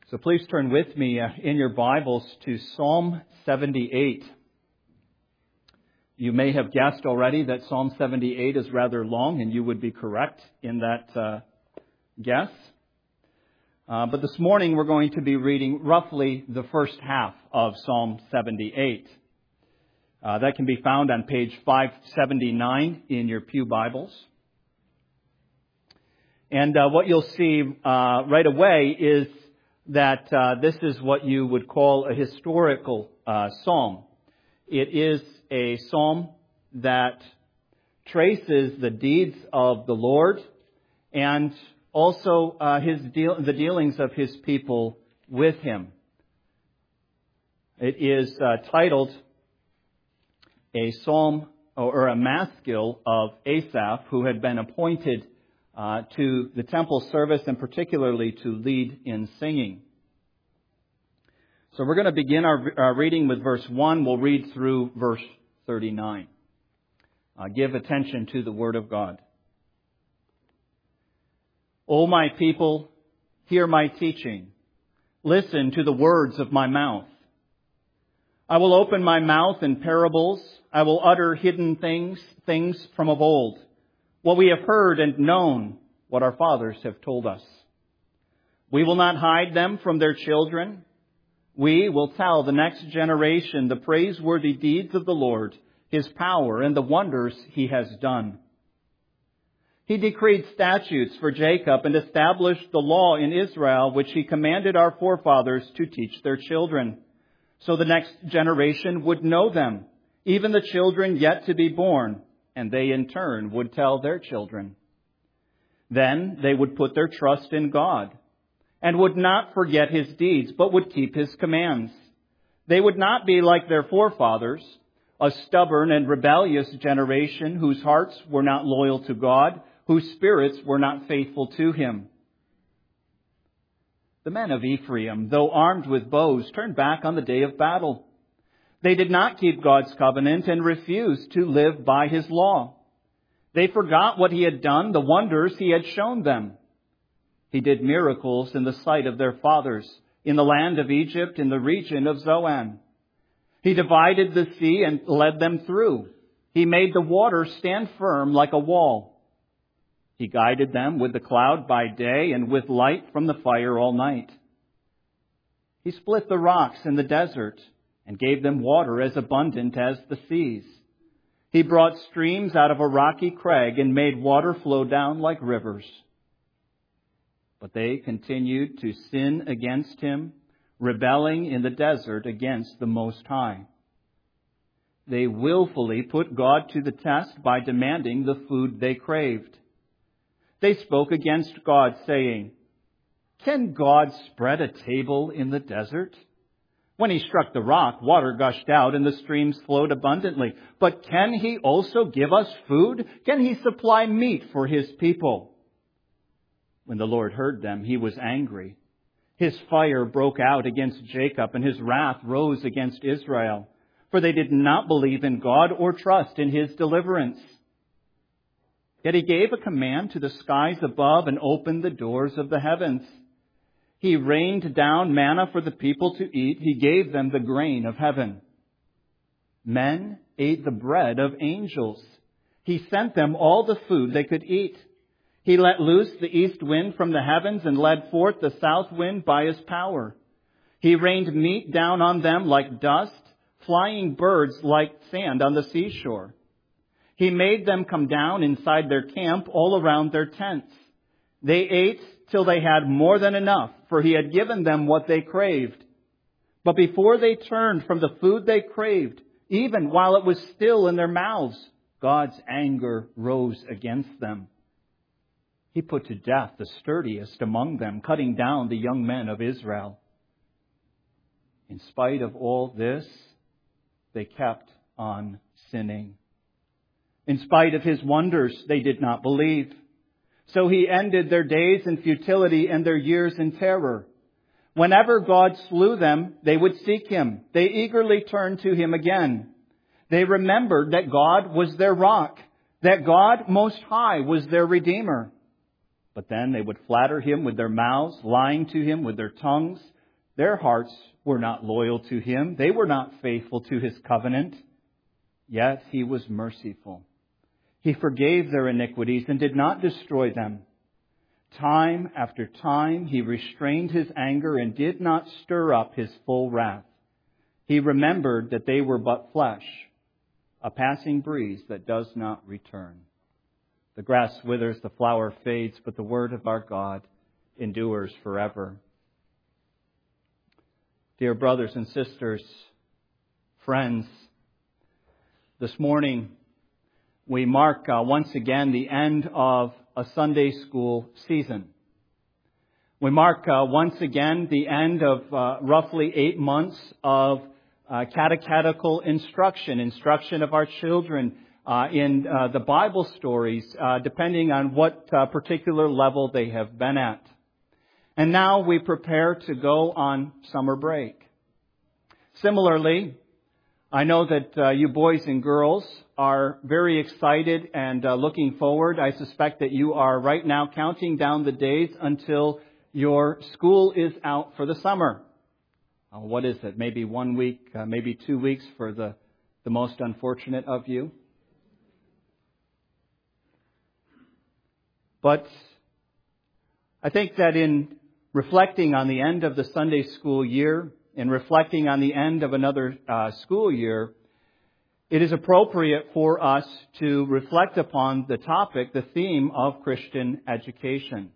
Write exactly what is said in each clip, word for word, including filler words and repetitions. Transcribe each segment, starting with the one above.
So please turn with me uh, in your Bibles to Psalm seventy-eight. You may have guessed already that Psalm seventy-eight is rather long, and you would be correct in that uh, guess. Uh, but this morning we're going to be reading roughly the first half of Psalm seventy-eight. Uh, that can be found on page five seventy-nine in your pew Bibles. And uh, what you'll see uh, right away is that uh, this is what you would call a historical uh, psalm. It is a psalm that traces the deeds of the Lord and also uh, his deal- the dealings of his people with him. It is uh, titled a psalm or a maskil of Asaph, who had been appointed Uh, to the temple service and particularly to lead in singing. So we're going to begin our, our reading with verse one. We'll read through verse thirty-nine. Uh, give attention to the Word of God. O my people, hear my teaching. Listen to the words of my mouth. I will open my mouth in parables. I will utter hidden things, things from of old, what we have heard and known, what our fathers have told us. We will not hide them from their children. We will tell the next generation the praiseworthy deeds of the Lord, His power, and the wonders He has done. He decreed statutes for Jacob and established the law in Israel, which He commanded our forefathers to teach their children, so the next generation would know them, even the children yet to be born, and they in turn would tell their children. Then they would put their trust in God and would not forget His deeds, but would keep His commands. They would not be like their forefathers, a stubborn and rebellious generation whose hearts were not loyal to God, whose spirits were not faithful to Him. The men of Ephraim, though armed with bows, turned back on the day of battle. They did not keep God's covenant and refused to live by His law. They forgot what He had done, the wonders He had shown them. He did miracles in the sight of their fathers, in the land of Egypt, in the region of Zoan. He divided the sea and led them through. He made the water stand firm like a wall. He guided them with the cloud by day and with light from the fire all night. He split the rocks in the desert and gave them water as abundant as the seas. He brought streams out of a rocky crag and made water flow down like rivers. But they continued to sin against Him, rebelling in the desert against the Most High. They willfully put God to the test by demanding the food they craved. They spoke against God, saying, "Can God spread a table in the desert? When He struck the rock, water gushed out and the streams flowed abundantly. But can He also give us food? Can He supply meat for His people?" When the Lord heard them, He was angry. His fire broke out against Jacob, and His wrath rose against Israel, for they did not believe in God or trust in His deliverance. Yet He gave a command to the skies above and opened the doors of the heavens. He rained down manna for the people to eat. He gave them the grain of heaven. Men ate the bread of angels. He sent them all the food they could eat. He let loose the east wind from the heavens and led forth the south wind by His power. He rained meat down on them like dust, flying birds like sand on the seashore. He made them come down inside their camp all around their tents. They ate till they had more than enough, for He had given them what they craved. But before they turned from the food they craved, even while it was still in their mouths, God's anger rose against them. He put to death the sturdiest among them, cutting down the young men of Israel. In spite of all this, they kept on sinning. In spite of His wonders, they did not believe. So He ended their days in futility and their years in terror. Whenever God slew them, they would seek Him. They eagerly turned to Him again. They remembered that God was their rock, that God Most High was their Redeemer. But then they would flatter Him with their mouths, lying to Him with their tongues, Their hearts were not loyal to Him. They were not faithful to His covenant. Yet He was merciful. He forgave their iniquities and did not destroy them. Time after time He restrained His anger and did not stir up His full wrath. He remembered that they were but flesh, a passing breeze that does not return. The grass withers, the flower fades, but the word of our God endures forever. Dear brothers and sisters, friends, this morning we mark uh, once again the end of a Sunday school season. We mark uh, once again the end of uh, roughly eight months of uh, catechetical instruction, instruction of our children uh, in uh, the Bible stories, uh, depending on what uh, particular level they have been at. And now we prepare to go on summer break. Similarly, I know that uh, you boys and girls are very excited and uh, looking forward. I suspect that you are right now counting down the days until your school is out for the summer. Uh, what is it? Maybe one week, uh, maybe two weeks for the, the most unfortunate of you. But I think that in reflecting on the end of the Sunday school year, in reflecting on the end of another uh, school year, it is appropriate for us to reflect upon the topic, the theme of Christian education.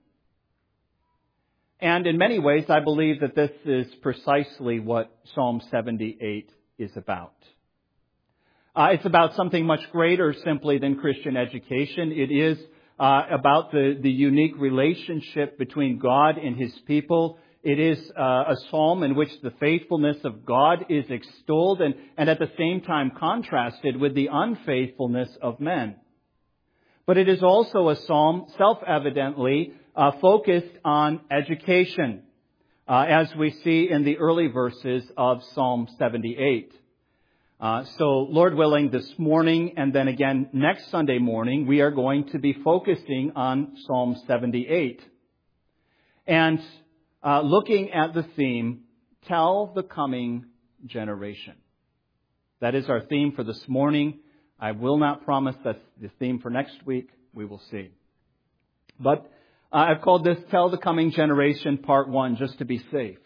And in many ways, I believe that this is precisely what Psalm seventy-eight is about. Uh, it's about something much greater simply than Christian education. It is uh, about the, the unique relationship between God and His people. It is uh, a psalm in which the faithfulness of God is extolled and, and at the same time contrasted with the unfaithfulness of men. But it is also a psalm, self-evidently, uh, focused on education, uh, as we see in the early verses of Psalm seventy-eight. Uh, so, Lord willing, this morning and then again next Sunday morning, we are going to be focusing on Psalm seventy-eight. And Uh, looking at the theme, Tell the Coming Generation. That is our theme for this morning. I will not promise that's the theme for next week. We will see. But uh, I've called this Tell the Coming Generation Part one, just to be safe.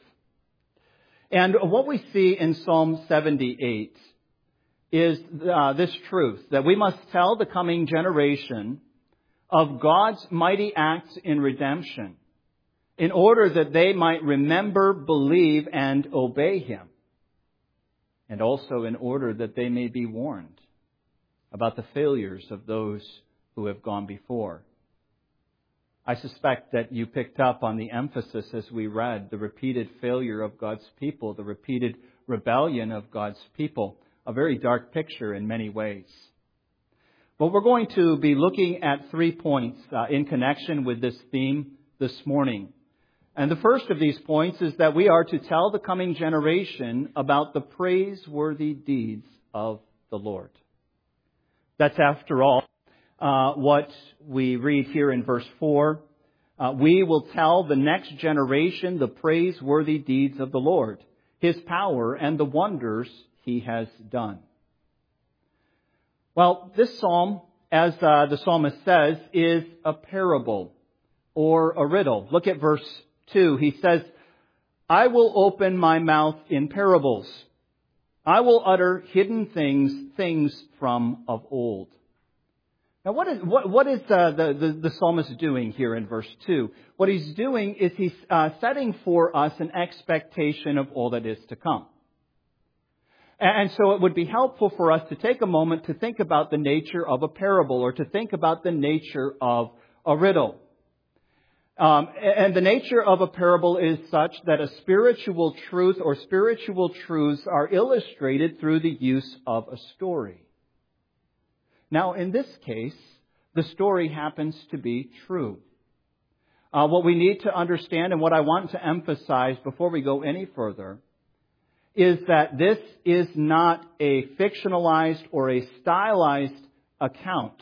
And what we see in Psalm seventy-eight is uh, this truth, that we must tell the coming generation of God's mighty acts in redemption, in order that they might remember, believe, and obey Him. And also in order that they may be warned about the failures of those who have gone before. I suspect that you picked up on the emphasis as we read the repeated failure of God's people, the repeated rebellion of God's people. A very dark picture in many ways. But we're going to be looking at three points uh, in connection with this theme this morning. And the first of these points is that we are to tell the coming generation about the praiseworthy deeds of the Lord. That's, after all, uh, what we read here in verse four. Uh, we will tell the next generation the praiseworthy deeds of the Lord, His power and the wonders He has done. Well, this psalm, as uh, the psalmist says, is a parable or a riddle. Look at verse two. He says, I will open my mouth in parables. I will utter hidden things, things from of old. Now, what is what, what is uh, the, the the psalmist doing here in verse two? What he's doing is he's uh, setting for us an expectation of all that is to come. And so it would be helpful for us to take a moment to think about the nature of a parable, or to think about the nature of a riddle. Um, and the nature of a parable is such that a spiritual truth or spiritual truths are illustrated through the use of a story. Now, in this case, the story happens to be true. Uh, what we need to understand, and what I want to emphasize before we go any further, is that this is not a fictionalized or a stylized account.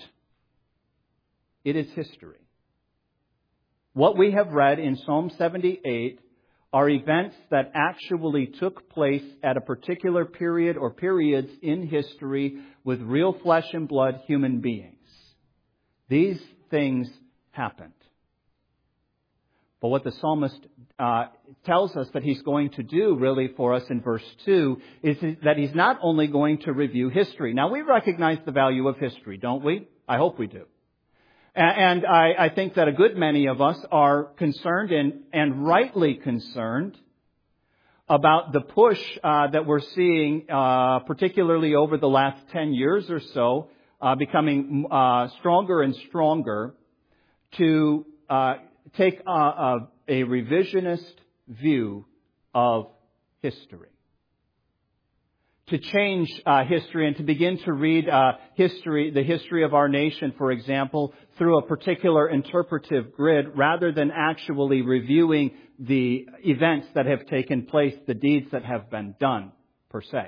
It is history. What we have read in Psalm seventy-eight are events that actually took place at a particular period or periods in history with real flesh and blood human beings. These things happened. But what the psalmist uh, tells us that he's going to do really for us in verse two is that he's not only going to review history. Now, we recognize the value of history, don't we? I hope we do. And I, I think that a good many of us are concerned and, and rightly concerned about the push uh, that we're seeing, uh, particularly over the last ten years or so, uh, becoming uh, stronger and stronger to uh, take a, a, a revisionist view of history. To change uh, history and to begin to read uh, history, the history of our nation, for example, through a particular interpretive grid, rather than actually reviewing the events that have taken place, the deeds that have been done, per se.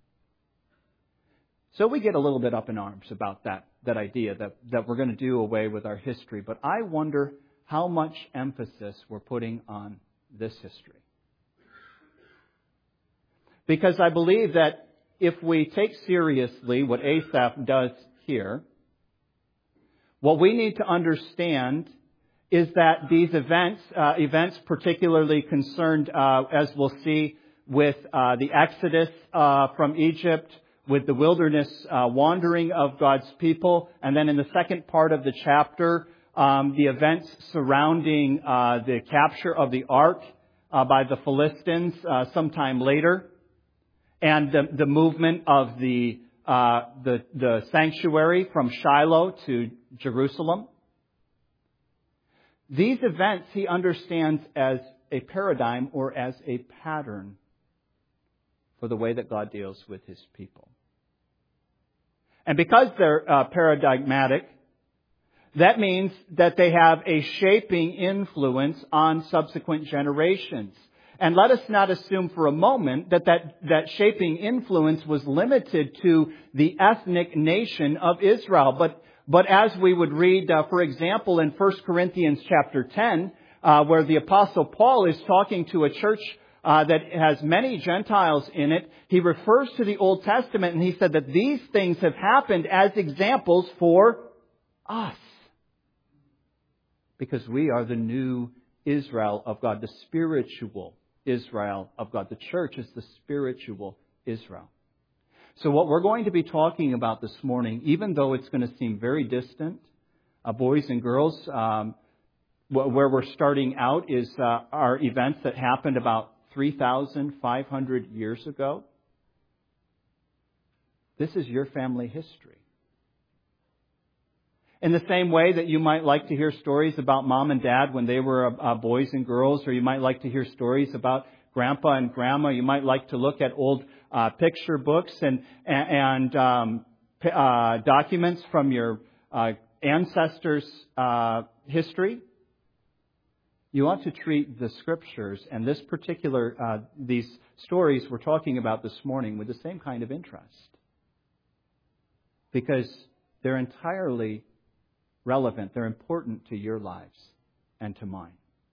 So we get a little bit up in arms about that, that idea that, that we're going to do away with our history. But I wonder how much emphasis we're putting on this history. Because I believe that if we take seriously what Asaph does here, what we need to understand is that these events, uh, events particularly concerned, uh, as we'll see, with uh, the Exodus uh, from Egypt, with the wilderness uh, wandering of God's people, and then in the second part of the chapter, um, the events surrounding uh, the capture of the ark uh, by the Philistines uh, sometime later. And the, the movement of the, uh, the the sanctuary from Shiloh to Jerusalem. These events he understands as a paradigm or as a pattern for the way that God deals with His people. And because they're uh, paradigmatic, that means that they have a shaping influence on subsequent generations. And let us not assume for a moment that, that that shaping influence was limited to the ethnic nation of Israel. But, but as we would read, uh, for example, in First Corinthians chapter ten, uh, where the Apostle Paul is talking to a church uh, that has many Gentiles in it, he refers to the Old Testament and he said that these things have happened as examples for us. Because we are the new Israel of God, the spiritual Israel of God. The church is the spiritual Israel. So what we're going to be talking about this morning, even though it's going to seem very distant, uh, boys and girls, um, where we're starting out is uh, our events that happened about three thousand five hundred years ago. This is your family history. In the same way that you might like to hear stories about mom and dad when they were uh, boys and girls, or you might like to hear stories about grandpa and grandma. You might like to look at old uh, picture books and and um, uh, documents from your uh, ancestors' uh, history. You ought to treat the Scriptures and this particular uh, these stories we're talking about this morning with the same kind of interest, because they're entirely relevant. They're important to your lives and to mine.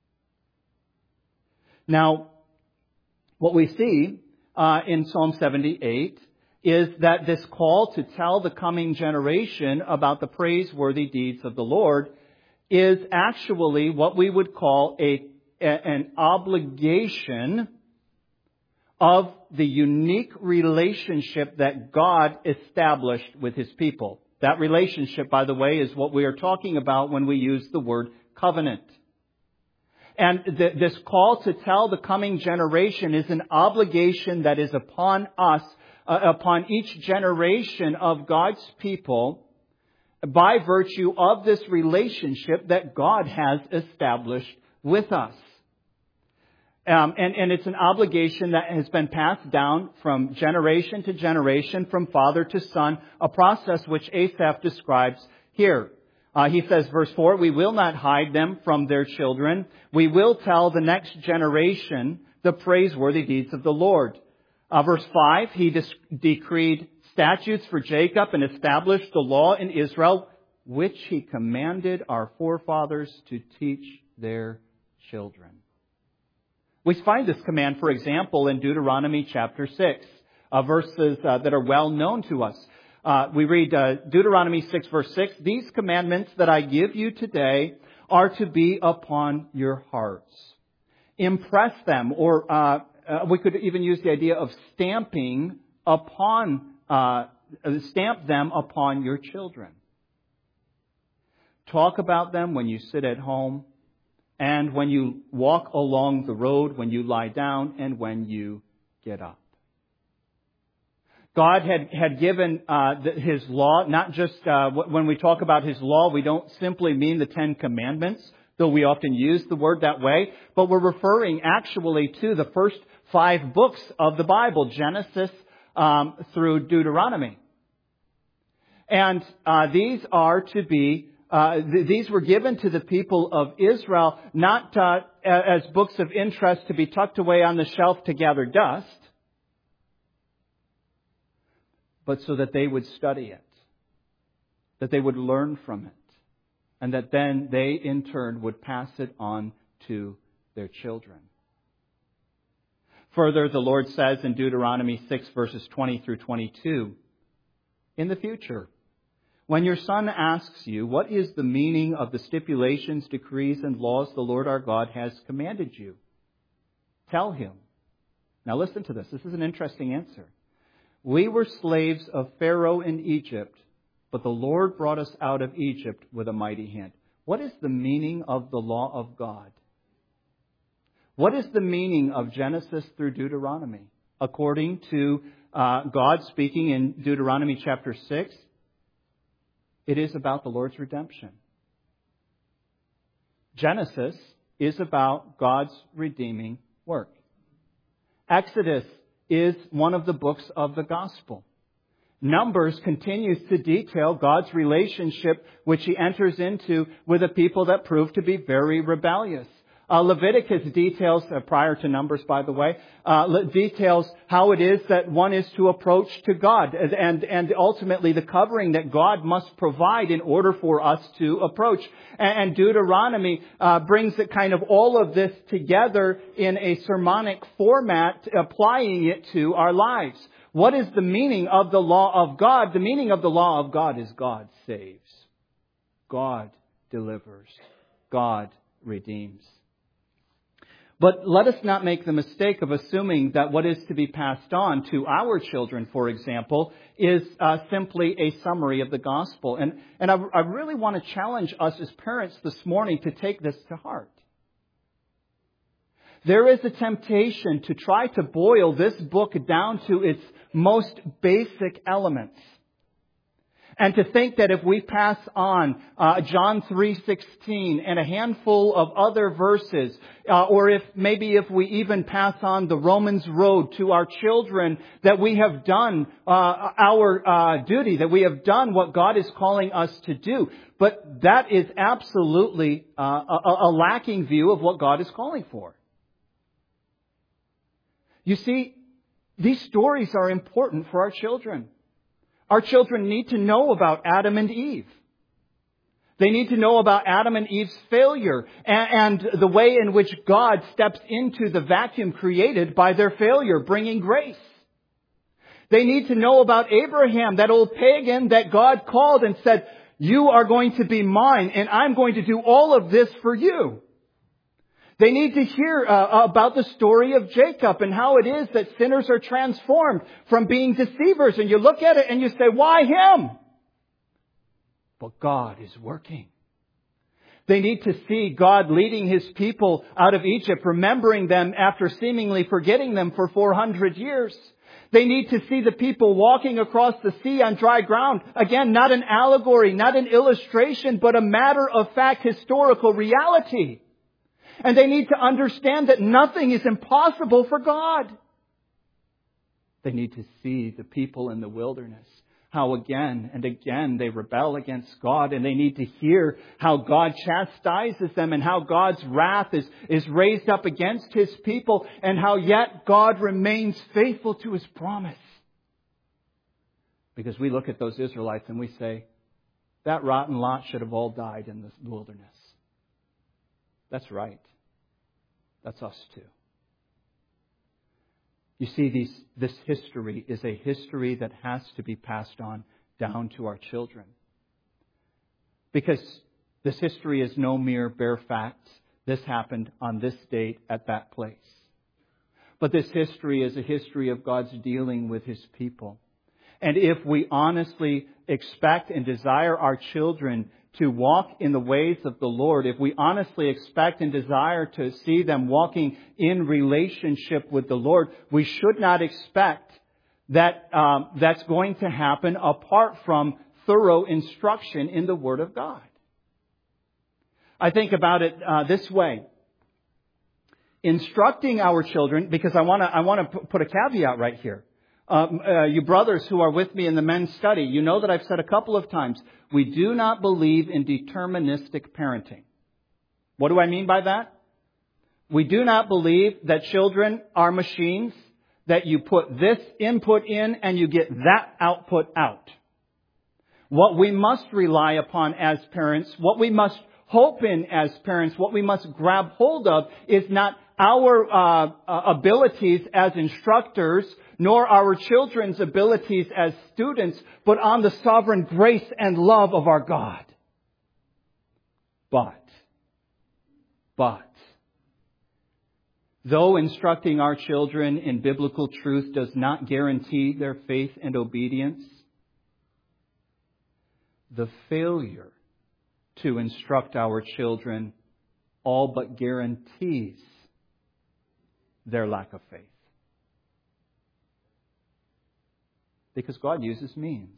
Now, what we see uh, in Psalm seventy-eight is that this call to tell the coming generation about the praiseworthy deeds of the Lord is actually what we would call a, a an obligation of the unique relationship that God established with His people. That relationship, by the way, is what we are talking about when we use the word covenant. And th- this call to tell the coming generation is an obligation that is upon us, uh, upon each generation of God's people, by virtue of this relationship that God has established with us. Um, and, and it's an obligation that has been passed down from generation to generation, from father to son, a process which Asaph describes here. Uh, he says, verse four, we will not hide them from their children. We will tell the next generation the praiseworthy deeds of the Lord. Uh, verse five, he dis- decreed statutes for Jacob and established the law in Israel, which He commanded our forefathers to teach their children. We find this command, for example, in Deuteronomy chapter six, uh, verses uh, that are well known to us. Uh, we read uh, Deuteronomy six, verse six, "These commandments that I give you today are to be upon your hearts. Impress them," or uh, uh, we could even use the idea of stamping upon, uh, stamp them upon your children. Talk about them when you sit at home, and when you walk along the road, when you lie down, and when you get up. God had, had given uh, the, His law, not just uh, when we talk about His law, we don't simply mean the Ten Commandments, though we often use the word that way, but we're referring actually to the first five books of the Bible, Genesis um, through Deuteronomy. And uh, these are to be Uh, th- these were given to the people of Israel not uh, as books of interest to be tucked away on the shelf to gather dust, but so that they would study it, that they would learn from it, and that then they in turn would pass it on to their children. Further, the Lord says in Deuteronomy six, verses twenty through twenty-two, "In the future, when your son asks you, what is the meaning of the stipulations, decrees, and laws the Lord our God has commanded you? Tell him." Now listen to this. This is an interesting answer. "We were slaves of Pharaoh in Egypt, but the Lord brought us out of Egypt with a mighty hand." What is the meaning of the law of God? What is the meaning of Genesis through Deuteronomy? According to uh, God speaking in Deuteronomy chapter six, it is about the Lord's redemption. Genesis is about God's redeeming work. Exodus is one of the books of the gospel. Numbers continues to detail God's relationship which He enters into with a people that prove to be very rebellious. Uh, Leviticus details, uh, prior to Numbers, by the way, uh, details how it is that one is to approach to God, and, and ultimately the covering that God must provide in order for us to approach. And, and Deuteronomy uh, brings it kind of all of this together in a sermonic format, applying it to our lives. What is the meaning of the law of God? The meaning of the law of God is God saves, God delivers, God redeems. But let us not make the mistake of assuming that what is to be passed on to our children, for example, is uh, simply a summary of the gospel. And, and I, I really want to challenge us as parents this morning to take this to heart. There is a temptation to try to boil this book down to its most basic elements. And to think that if we pass on uh, John three sixteen and a handful of other verses, uh, or if maybe if we even pass on the Romans Road to our children, that we have done uh, our uh, duty, that we have done what God is calling us to do. But that is absolutely uh, a, a lacking view of what God is calling for. You see, these stories are important for our children. Our children need to know about Adam and Eve. They need to know about Adam and Eve's failure and, and the way in which God steps into the vacuum created by their failure, bringing grace. They need to know about Abraham, that old pagan that God called and said, "You are going to be mine, and I'm going to do all of this for you." They need to hear uh, about the story of Jacob and how it is that sinners are transformed from being deceivers. And you look at it and you say, why him? But God is working. They need to see God leading His people out of Egypt, remembering them after seemingly forgetting them for four hundred years. They need to see the people walking across the sea on dry ground. Again, not an allegory, not an illustration, but a matter-of-fact historical reality. And they need to understand that nothing is impossible for God. They need to see the people in the wilderness, how again and again they rebel against God. And they need to hear how God chastises them and how God's wrath is, is raised up against His people, and how yet God remains faithful to His promise. Because we look at those Israelites and we say, that rotten lot should have all died in the wilderness. That's right. That's us too. You see, these, this history is a history that has to be passed on down to our children. Because this history is no mere bare facts. This happened on this date at that place. But this history is a history of God's dealing with His people. And if we honestly expect and desire our children to walk in the ways of the Lord, if we honestly expect and desire to see them walking in relationship with the Lord, we should not expect that um, that's going to happen apart from thorough instruction in the Word of God. I think about it uh, this way. Instructing our children, because I want to I want to put a caveat right here. Um, uh, you brothers who are with me in the men's study, you know that I've said a couple of times, we do not believe in deterministic parenting. What do I mean by that? We do not believe that children are machines, that you put this input in and you get that output out. What we must rely upon as parents, what we must hope in as parents, what we must grab hold of is not our uh, uh, abilities as instructors, nor our children's abilities as students, but on the sovereign grace and love of our God. But, but, though instructing our children in biblical truth does not guarantee their faith and obedience, the failure to instruct our children all but guarantees their lack of faith. Because God uses means.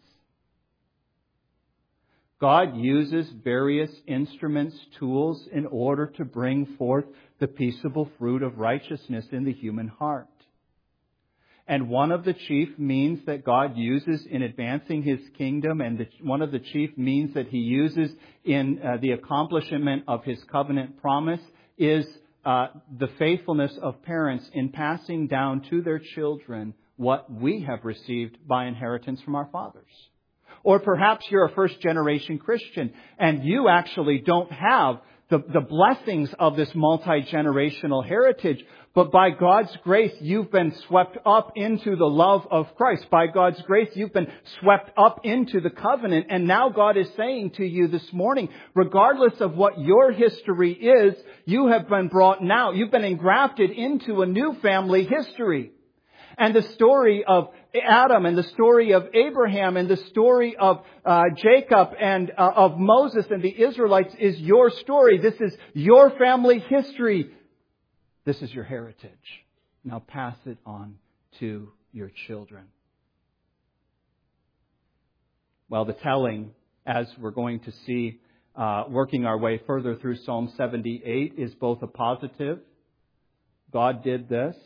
God uses various instruments, tools, in order to bring forth the peaceable fruit of righteousness in the human heart. And one of the chief means that God uses in advancing His kingdom, and the, one of the chief means that He uses in uh, the accomplishment of His covenant promise is uh, the faithfulness of parents in passing down to their children what we have received by inheritance from our fathers. Or perhaps you're a first-generation Christian and you actually don't have the, the blessings of this multi-generational heritage. But by God's grace, you've been swept up into the love of Christ. By God's grace, you've been swept up into the covenant. And now God is saying to you this morning, regardless of what your history is, you have been brought now. You've been engrafted into a new family history. And the story of Adam and the story of Abraham and the story of uh, Jacob and uh, of Moses and the Israelites is your story. This is your family history. This is your heritage. Now pass it on to your children. Well, the telling, as we're going to see, uh, working our way further through Psalm seventy-eight, is both a positive, God did this,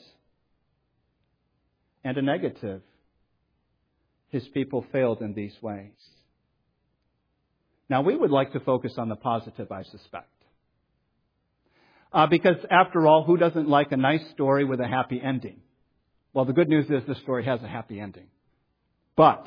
and a negative, His people failed in these ways. Now, we would like to focus on the positive, I suspect. Uh, because, after all, who doesn't like a nice story with a happy ending? Well, the good news is this story has a happy ending. But,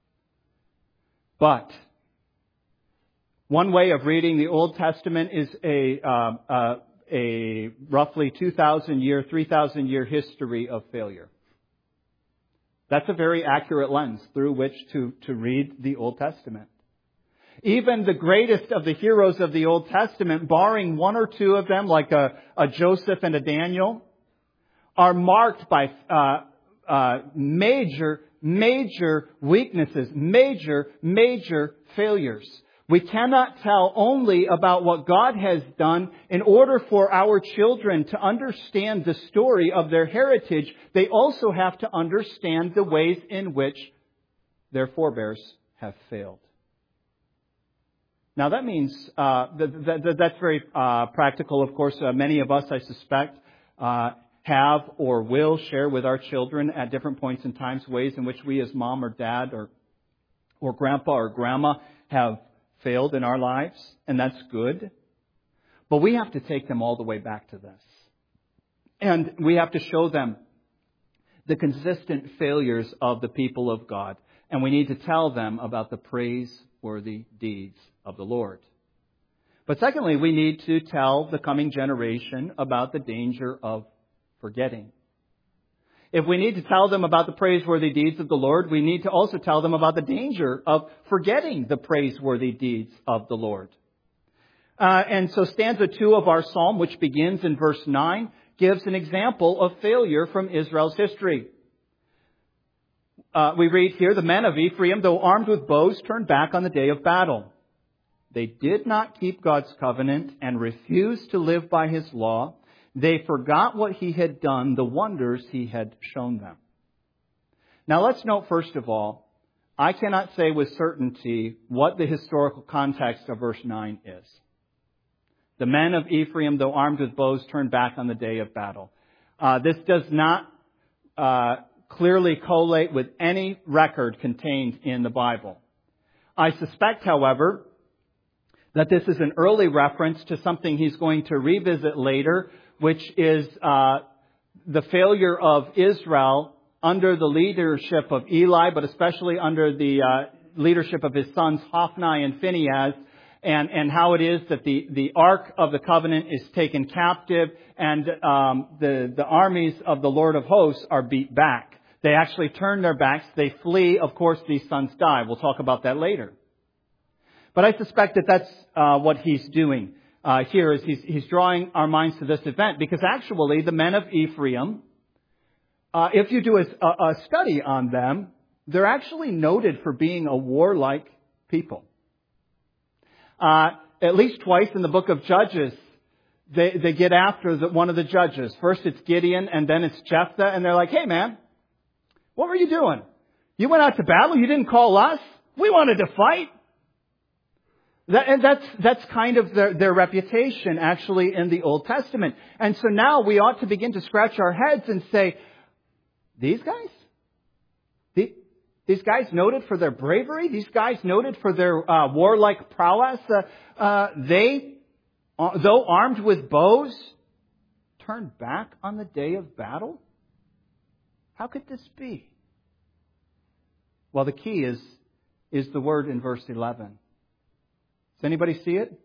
but, one way of reading the Old Testament is a, uh, uh, a roughly two thousand year, three thousand year history of failure. That's a very accurate lens through which to, to read the Old Testament. Even the greatest of the heroes of the Old Testament, barring one or two of them, like a, a Joseph and a Daniel, are marked by uh, uh, major, major weaknesses, major, major failures. We cannot tell only about what God has done. In order for our children to understand the story of their heritage, they also have to understand the ways in which their forebears have failed. Now that means, uh, that, that, that's very uh, practical. Of course, uh, many of us, I suspect, uh, have or will share with our children at different points in times ways in which we as mom or dad or, or grandpa or grandma have failed in our lives, and that's good. But we have to take them all the way back to this. And we have to show them the consistent failures of the people of God. And we need to tell them about the praiseworthy deeds of the Lord. But secondly, we need to tell the coming generation about the danger of forgetting. If we need to tell them about the praiseworthy deeds of the Lord, we need to also tell them about the danger of forgetting the praiseworthy deeds of the Lord. Uh, and so stanza two of our psalm, which begins in verse nine, gives an example of failure from Israel's history. Uh, we read here, the men of Ephraim, though armed with bows, turned back on the day of battle. They did not keep God's covenant and refused to live by His law. They forgot what He had done, the wonders He had shown them. Now let's note first of all, I cannot say with certainty what the historical context of verse nine is. The men of Ephraim, though armed with bows, turned back on the day of battle. Uh, this does not uh, clearly collate with any record contained in the Bible. I suspect, however, that this is an early reference to something he's going to revisit later, which is uh, the failure of Israel under the leadership of Eli, but especially under the uh, leadership of his sons Hophni and Phinehas, and, and how it is that the, the Ark of the Covenant is taken captive and um, the, the armies of the Lord of Hosts are beat back. They actually turn their backs. They flee. Of course, these sons die. We'll talk about that later. But I suspect that that's uh, what he's doing uh, here is he's, he's drawing our minds to this event because actually the men of Ephraim, uh, if you do a, a study on them, they're actually noted for being a warlike people. Uh, at least twice in the book of Judges, they, they get after the, one of the judges. First it's Gideon and then it's Jephthah and they're like, hey man, what were you doing? You went out to battle. You didn't call us. We wanted to fight. That, and that's, that's kind of their, their reputation actually in the Old Testament. And so now we ought to begin to scratch our heads and say, these guys? The, these guys noted for their bravery? These guys noted for their uh, warlike prowess? Uh, uh, they, uh, though armed with bows, turned back on the day of battle? How could this be? Well, the key is, is the word in verse eleven. Does anybody see it?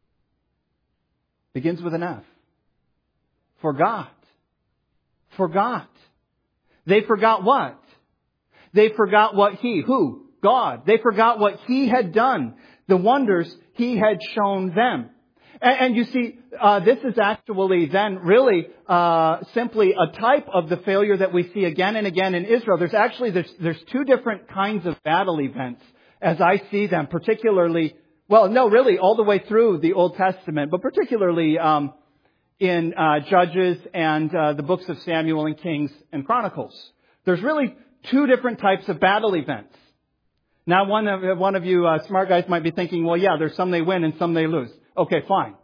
Begins with an F. Forgot. Forgot. They forgot what? They forgot what He, who? God. They forgot what He had done. The wonders He had shown them. And, and you see, uh, this is actually then really uh, simply a type of the failure that we see again and again in Israel. There's actually, there's, there's two different kinds of battle events as I see them, particularly Well, no, really, all the way through the Old Testament, but particularly um, in uh, Judges and uh, the books of Samuel and Kings and Chronicles. There's really two different types of battle events. Now, one of, one of you uh, smart guys might be thinking, well, yeah, there's some they win and some they lose. Okay, fine.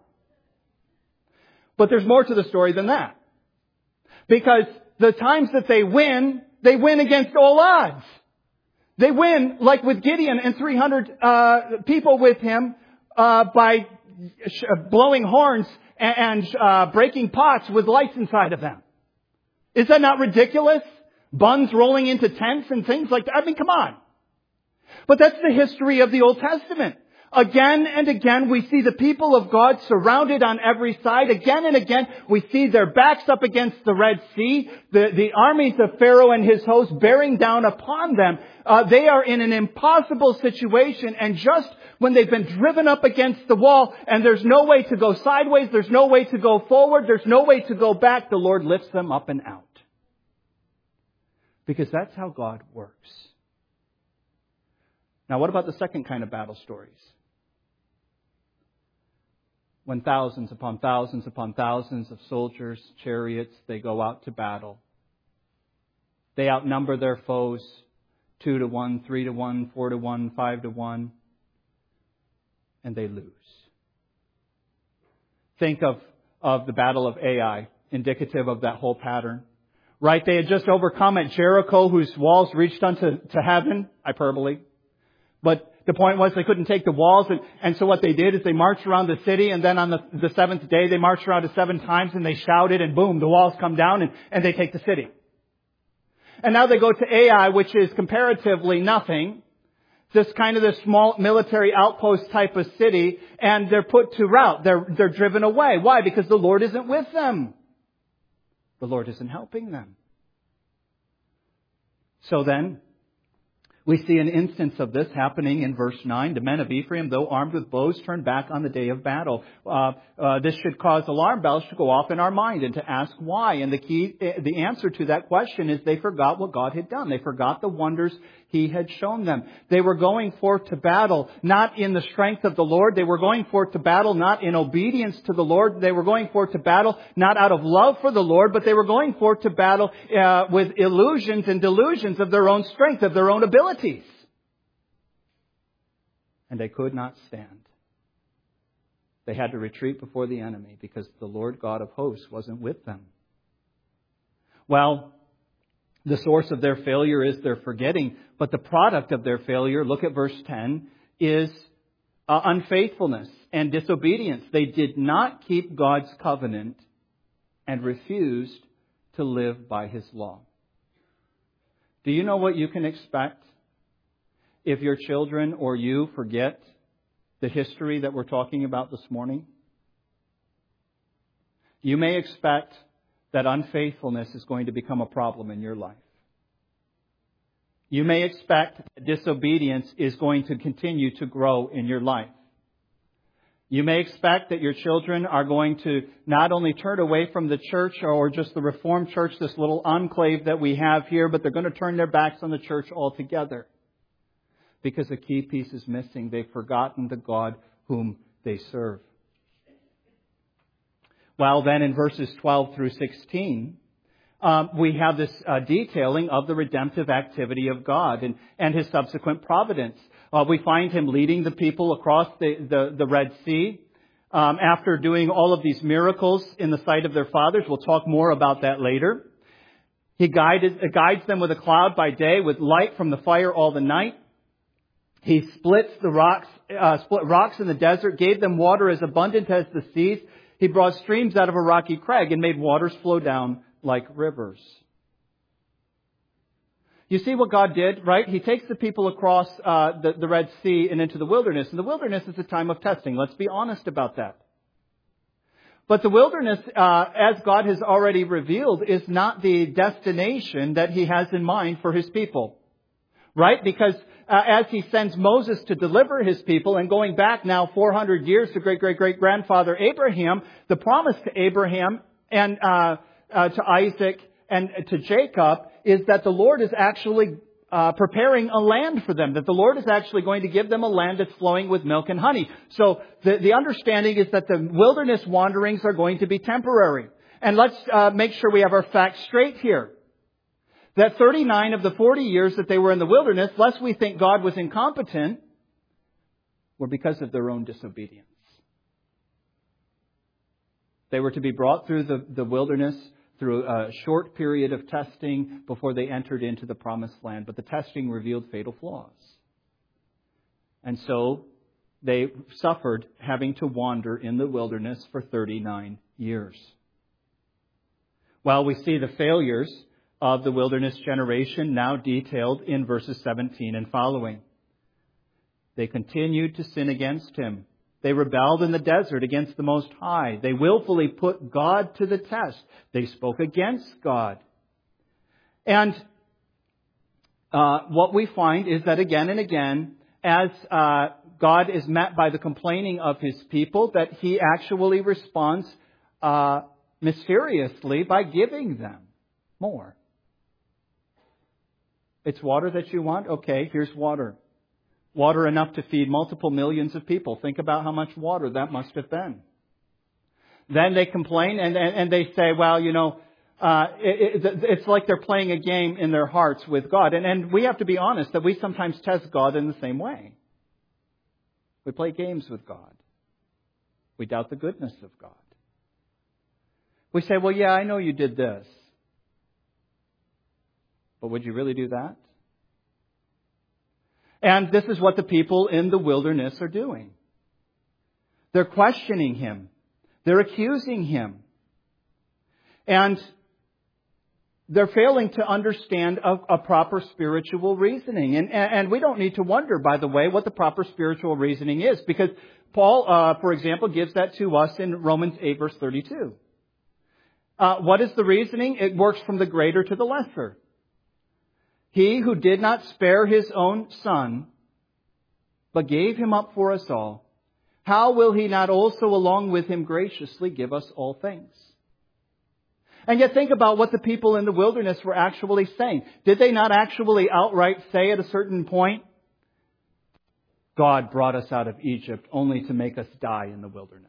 But there's more to the story than that. Because the times that they win, they win against all odds. They win, like with Gideon and three hundred uh, people with him, uh, by sh- blowing horns and, and uh, breaking pots with lights inside of them. Is that not ridiculous? Buns rolling into tents and things like that. I mean, come on. But that's the history of the Old Testament. Again and again, we see the people of God surrounded on every side. Again and again, we see their backs up against the Red Sea, the, the armies of Pharaoh and his host bearing down upon them. Uh, they are in an impossible situation, and just when they've been driven up against the wall and there's no way to go sideways, there's no way to go forward, there's no way to go back, the Lord lifts them up and out. Because that's how God works. Now, what about the second kind of battle stories? When thousands upon thousands upon thousands of soldiers, chariots, they go out to battle. They outnumber their foes two to one, three to one, four to one, five to one, and they lose. Think of, of the Battle of Ai, indicative of that whole pattern. Right? They had just overcome at Jericho, whose walls reached unto to heaven. Hyperbole. But the point was they couldn't take the walls. And, and so what they did is they marched around the city. And then on the, the seventh day, they marched around it seven times and they shouted and boom, the walls come down and, and they take the city. And now they go to Ai, which is comparatively nothing. Just kind of this small military outpost type of city. And they're put to rout. They're, they're driven away. Why? Because the Lord isn't with them. The Lord isn't helping them. So then, we see an instance of this happening in verse nine. The men of Ephraim, though armed with bows, turned back on the day of battle. Uh, uh, this should cause alarm bells to go off in our mind and to ask why. And the key, the answer to that question is they forgot what God had done. They forgot the wonders He had shown them. They were going forth to battle, not in the strength of the Lord. They were going forth to battle, not in obedience to the Lord. They were going forth to battle, not out of love for the Lord, but they were going forth to battle uh, with illusions and delusions of their own strength, of their own abilities. And they could not stand. They had to retreat before the enemy because the Lord God of hosts wasn't with them. Well, the source of their failure is their forgetting, but the product of their failure, look at verse ten, is uh, unfaithfulness and disobedience. They did not keep God's covenant and refused to live by His law. Do you know what you can expect if your children or you forget the history that we're talking about this morning? You may expect that unfaithfulness is going to become a problem in your life. You may expect that disobedience is going to continue to grow in your life. You may expect that your children are going to not only turn away from the church or just the Reformed church, this little enclave that we have here, but they're going to turn their backs on the church altogether. Because a key piece is missing. They've forgotten the God whom they serve. Well, then in verses twelve through sixteen, um, we have this uh, detailing of the redemptive activity of God and, and His subsequent providence. Uh, we find Him leading the people across the, the, the Red Sea. Um, after doing all of these miracles in the sight of their fathers. We'll talk more about that later. He guided, uh, guides them with a cloud by day, with light from the fire all the night. He splits the rocks, uh, split rocks in the desert, gave them water as abundant as the seas. He brought streams out of a rocky crag and made waters flow down like rivers. You see what God did, right? He takes the people across uh, the, the Red Sea and into the wilderness. And the wilderness is a time of testing. Let's be honest about that. But the wilderness, uh, as God has already revealed, is not the destination that He has in mind for His people. Right? Because uh, as He sends Moses to deliver His people, and going back now four hundred years to great-great-great-grandfather Abraham, the promise to Abraham and uh, uh, to Isaac and to Jacob is that the Lord is actually uh, preparing a land for them, that the Lord is actually going to give them a land that's flowing with milk and honey. So the, the understanding is that the wilderness wanderings are going to be temporary. And let's uh, make sure we have our facts straight here. That thirty-nine of the forty years that they were in the wilderness, lest we think God was incompetent, were because of their own disobedience. They were to be brought through the, the wilderness through a short period of testing before they entered into the promised land. But the testing revealed fatal flaws. And so they suffered having to wander in the wilderness for thirty-nine years. Well, we see the failures of the wilderness generation now detailed in verses seventeen and following. They continued to sin against Him. They rebelled in the desert against the Most High. They willfully put God to the test. They spoke against God. And uh, what we find is that again and again, as uh, God is met by the complaining of His people, that He actually responds uh, mysteriously by giving them more. It's water that you want? Okay, here's water. Water enough to feed multiple millions of people. Think about how much water that must have been. Then they complain and, and, and they say, well, you know, uh, it, it, it's like they're playing a game in their hearts with God. And, and we have to be honest that we sometimes test God in the same way. We play games with God. We doubt the goodness of God. We say, well, yeah, I know you did this. But would you really do that? And this is what the people in the wilderness are doing. They're questioning Him. They're accusing Him. And they're failing to understand a, a proper spiritual reasoning. And, and we don't need to wonder, by the way, what the proper spiritual reasoning is. Because Paul, uh, for example, gives that to us in Romans eight, verse thirty-two. Uh, what is the reasoning? It works from the greater to the lesser. He who did not spare His own Son, but gave Him up for us all, how will He not also along with Him graciously give us all things? And yet think about what the people in the wilderness were actually saying. Did they not actually outright say at a certain point, God brought us out of Egypt only to make us die in the wilderness?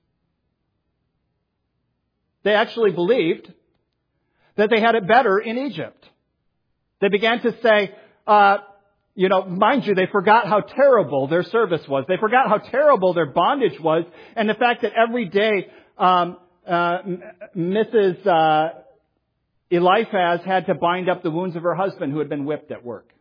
They actually believed that they had it better in Egypt. They began to say, uh, you know, mind you, they forgot how terrible their service was. They forgot how terrible their bondage was, and the fact that every day um, uh, Missus Uh, Eliphaz had to bind up the wounds of her husband who had been whipped at work.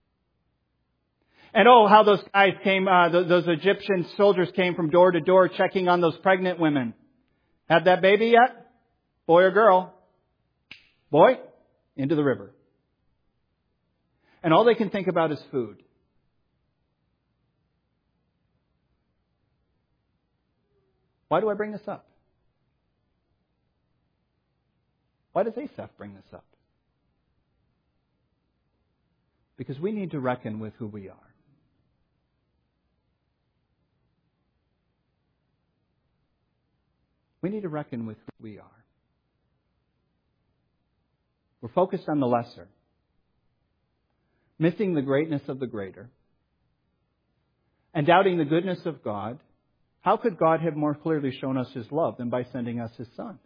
And oh, how those guys came, uh, those Egyptian soldiers came from door to door checking on those pregnant women. Had that baby yet? Boy or girl? Boy? Into the river. And all they can think about is food. Why do I bring this up? Why does Asaph bring this up? Because we need to reckon with who we are. We need to reckon with who we are. We're focused on the lesser, missing the greatness of the greater, and doubting the goodness of God. How could God have more clearly shown us His love than by sending us His Son?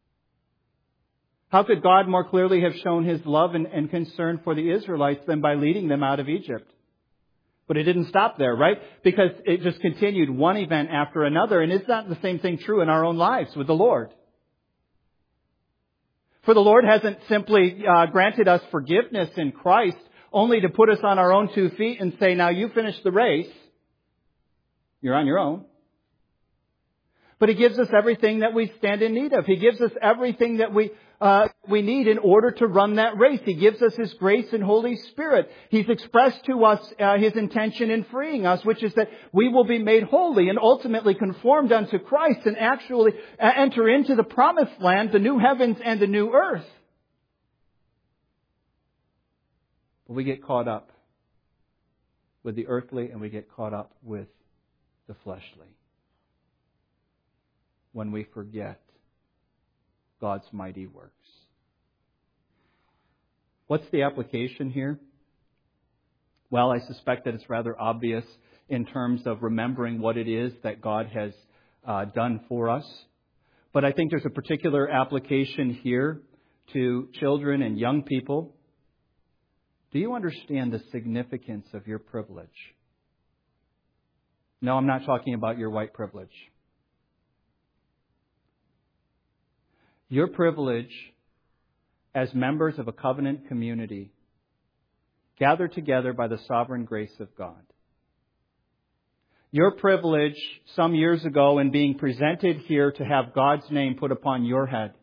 How could God more clearly have shown His love and, and concern for the Israelites than by leading them out of Egypt? But it didn't stop there, right? Because it just continued one event after another. And is not the same thing true in our own lives with the Lord? For the Lord hasn't simply uh, granted us forgiveness in Christ only to put us on our own two feet and say, now you finish the race. You're on your own. But He gives us everything that we stand in need of. He gives us everything that we uh, we need in order to run that race. He gives us His grace and Holy Spirit. He's expressed to us uh, His intention in freeing us, which is that we will be made holy and ultimately conformed unto Christ and actually uh, enter into the promised land, the new heavens and the new earth. But we get caught up with the earthly and we get caught up with the fleshly when we forget God's mighty works. What's the application here? Well, I suspect that it's rather obvious in terms of remembering what it is that God has uh, done for us. But I think there's a particular application here to children and young people. Do you understand the significance of your privilege? No, I'm not talking about your white privilege. Your privilege as members of a covenant community gathered together by the sovereign grace of God. Your privilege some years ago in being presented here to have God's name put upon your head.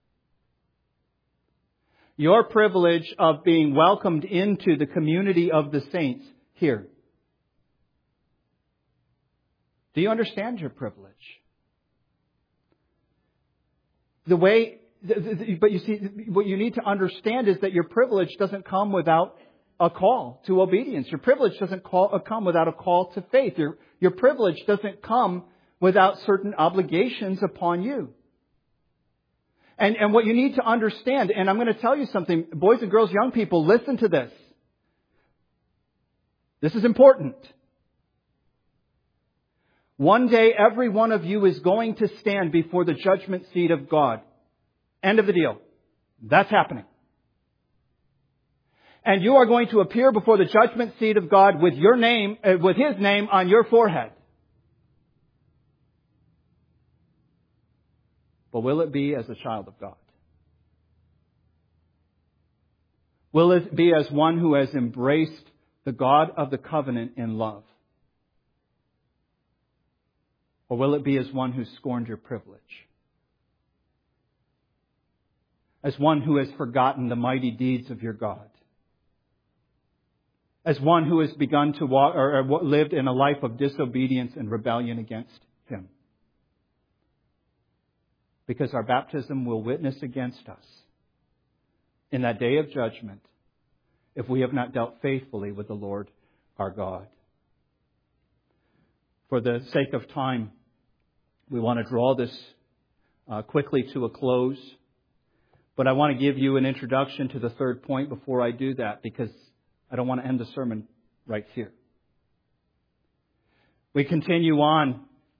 Your privilege of being welcomed into the community of the saints here. Do you understand your privilege? The way, but you see, what you need to understand is that your privilege doesn't come without a call to obedience. Your privilege doesn't call, come without a call to faith. Your, your privilege doesn't come without certain obligations upon you. And, and what you need to understand, and I'm going to tell you something, boys and girls, young people, listen to this. This is important. One day, every one of you is going to stand before the judgment seat of God. End of the deal. That's happening. And you are going to appear before the judgment seat of God with your name, uh, with His name on your forehead. But will it be as a child of God? Will it be as one who has embraced the God of the covenant in love? Or will it be as one who scorned your privilege? As one who has forgotten the mighty deeds of your God? As one who has begun to walk or, or lived in a life of disobedience and rebellion against Him? Because our baptism will witness against us in that day of judgment if we have not dealt faithfully with the Lord our God. For the sake of time, we want to draw this uh, quickly to a close. But I want to give you an introduction to the third point before I do that, because I don't want to end the sermon right here. We continue on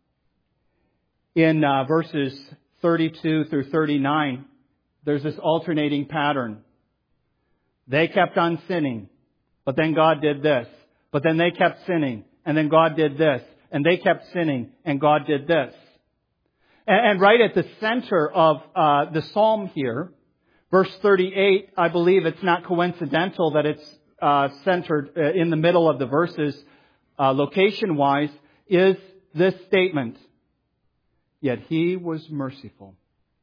in uh, verses thirty-two through thirty-nine. There's this alternating pattern. They kept on sinning, but then God did this. But then they kept sinning, and then God did this. And they kept sinning, and God did this. And, and right at the center of uh, the psalm here, verse thirty-eight, I believe it's not coincidental that it's uh, centered uh, in the middle of the verses, uh, location-wise, is this statement. Yet He was merciful.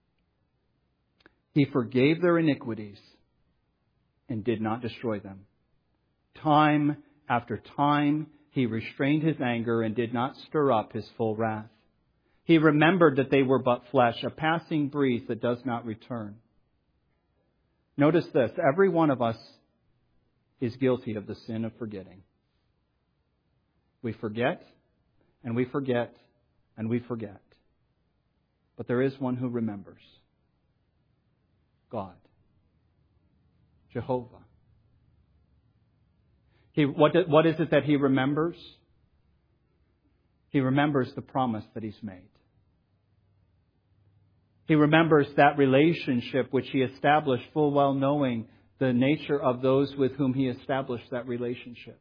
He forgave their iniquities and did not destroy them. Time after time, He restrained His anger and did not stir up His full wrath. He remembered that they were but flesh, a passing breeze that does not return. Notice this, every one of us is guilty of the sin of forgetting. We forget, and we forget, and we forget. But there is one who remembers. God. Jehovah. He, what, what is it that He remembers? He remembers the promise that He's made. He remembers that relationship which He established, full well knowing the nature of those with whom He established that relationship.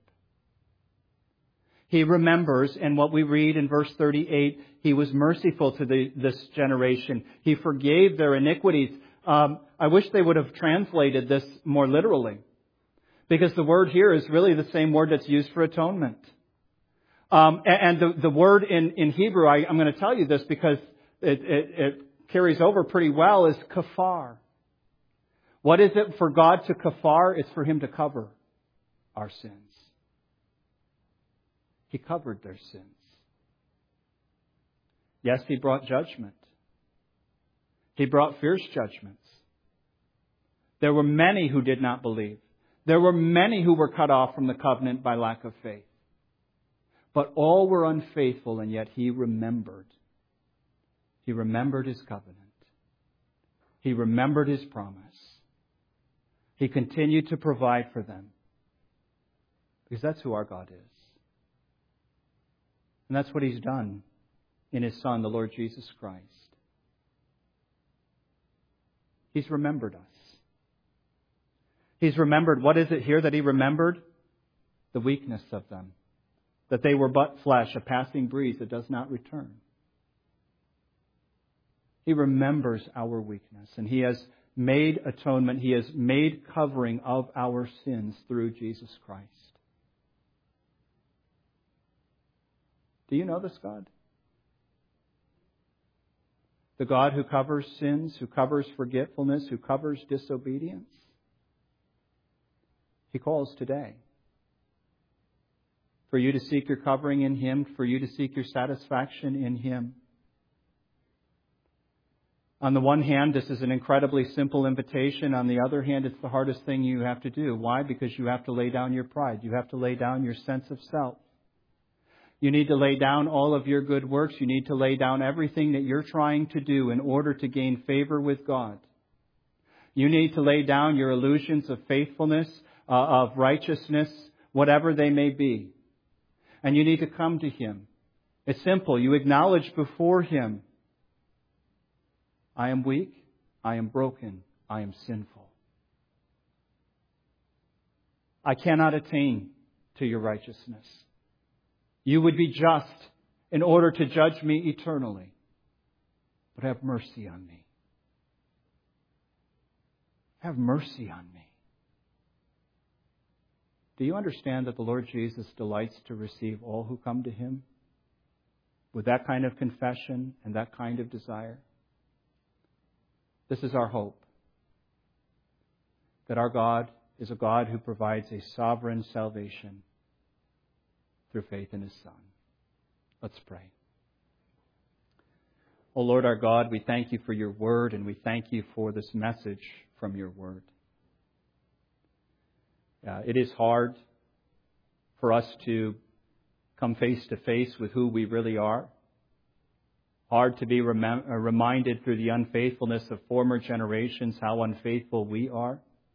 He remembers, and what we read in verse thirty-eight, He was merciful to the, this generation. He forgave their iniquities. Um, I wish they would have translated this more literally, because the word here is really the same word that's used for atonement. Um, and the, the word in, in Hebrew, I, I'm going to tell you this because it, it, it carries over pretty well, is kafar. What is it for God to kafar? It's for Him to cover our sins. He covered their sins. Yes, He brought judgment. He brought fierce judgments. There were many who did not believe. There were many who were cut off from the covenant by lack of faith. But all were unfaithful, and yet He remembered. He remembered His covenant. He remembered His promise. He continued to provide for them. Because that's who our God is. And that's what He's done in His Son, the Lord Jesus Christ. He's remembered us. He's remembered, what is it here that He remembered? The weakness of them. That they were but flesh, a passing breeze that does not return. He remembers our weakness, and He has made atonement. He has made covering of our sins through Jesus Christ. Do you know this God? The God who covers sins, who covers forgetfulness, who covers disobedience. He calls today for you to seek your covering in Him, for you to seek your satisfaction in Him. On the one hand, this is an incredibly simple invitation. On the other hand, it's the hardest thing you have to do. Why? Because you have to lay down your pride. You have to lay down your sense of self. You need to lay down all of your good works. You need to lay down everything that you're trying to do in order to gain favor with God. You need to lay down your illusions of faithfulness, uh, of righteousness, whatever they may be. And you need to come to Him. It's simple. You acknowledge before Him, I am weak, I am broken, I am sinful. I cannot attain to your righteousness. You would be just in order to judge me eternally. But have mercy on me. Have mercy on me. Do you understand that the Lord Jesus delights to receive all who come to Him with that kind of confession and that kind of desire? This is our hope. That our God is a God who provides a sovereign salvation through faith in His Son. Let's pray. O Lord our God, we thank You for Your Word, and we thank You for this message from Your Word. Uh, it is hard for us to come face to face with who we really are. Hard to be rem- reminded through the unfaithfulness of former generations how unfaithful we are.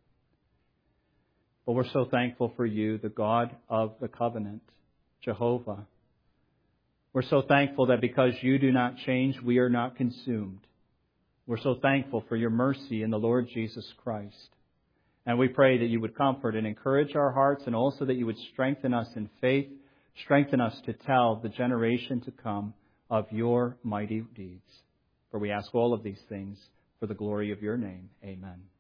But we're so thankful for you, the God of the covenant, Jehovah. We're so thankful that because you do not change, we are not consumed. We're so thankful for your mercy in the Lord Jesus Christ. And we pray that you would comfort and encourage our hearts, and also that you would strengthen us in faith, strengthen us to tell the generation to come of your mighty deeds. For we ask all of these things for the glory of your name. Amen.